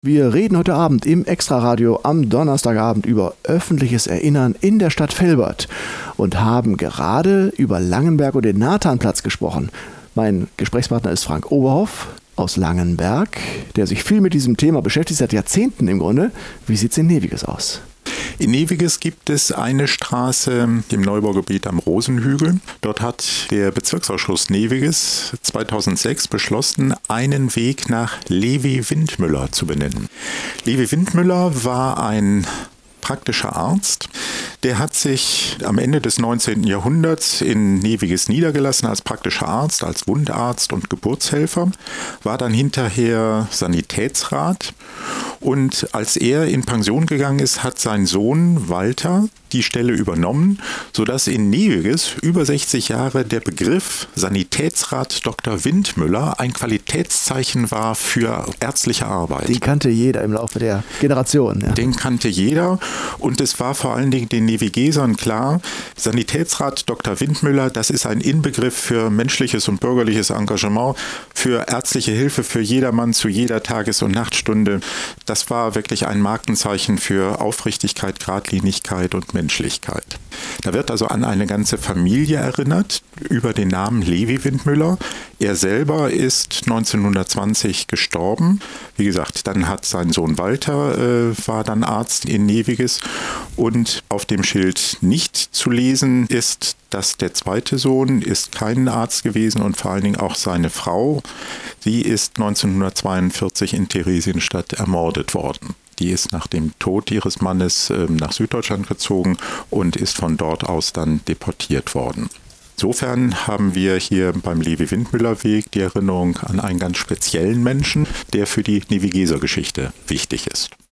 Wir reden heute Abend im Extraradio am Donnerstagabend über öffentliches Erinnern in der Stadt Velbert und haben gerade über Langenberg und den Nathanplatz gesprochen. Mein Gesprächspartner ist Frank Oberhoff aus Langenberg, der sich viel mit diesem Thema beschäftigt, seit Jahrzehnten im Grunde. Wie sieht es in Neviges aus? In Neviges gibt es eine Straße im Neubaugebiet am Rosenhügel. Dort hat der Bezirksausschuss Neviges 2006 beschlossen, einen Weg nach Levi Windmüller zu benennen. Levi Windmüller war ein praktischer Arzt. Der hat sich am Ende des 19. Jahrhunderts in Neviges niedergelassen als praktischer Arzt, als Wundarzt und Geburtshelfer, war dann hinterher Sanitätsrat. Und als er in Pension gegangen ist, hat sein Sohn Walter die Stelle übernommen, sodass in Neviges über 60 Jahre der Begriff Sanitätsrat Dr. Windmüller ein Qualitätszeichen war für ärztliche Arbeit. Den kannte jeder im Laufe der Generation. Ja. Den kannte jeder und es war vor allen Dingen den Nevigesern klar, Sanitätsrat Dr. Windmüller, das ist ein Inbegriff für menschliches und bürgerliches Engagement, für ärztliche Hilfe für jedermann zu jeder Tages- und Nachtstunde. Das war wirklich ein Markenzeichen für Aufrichtigkeit, Geradlinigkeit und Menschlichkeit. Da wird also an eine ganze Familie erinnert über den Namen Levi Windmüller. Er selber ist 1920 gestorben. Wie gesagt, dann hat sein Sohn Walter, war dann Arzt in Neviges und auf dem Schild nicht zu lesen ist, dass der zweite Sohn ist kein Arzt gewesen und vor allen Dingen auch seine Frau. Sie ist 1942 in Theresienstadt ermordet worden. Die ist nach dem Tod ihres Mannes nach Süddeutschland gezogen und ist von dort aus dann deportiert worden. Insofern haben wir hier beim Levi-Windmüller-Weg die Erinnerung an einen ganz speziellen Menschen, der für die Nevigeser Geschichte wichtig ist.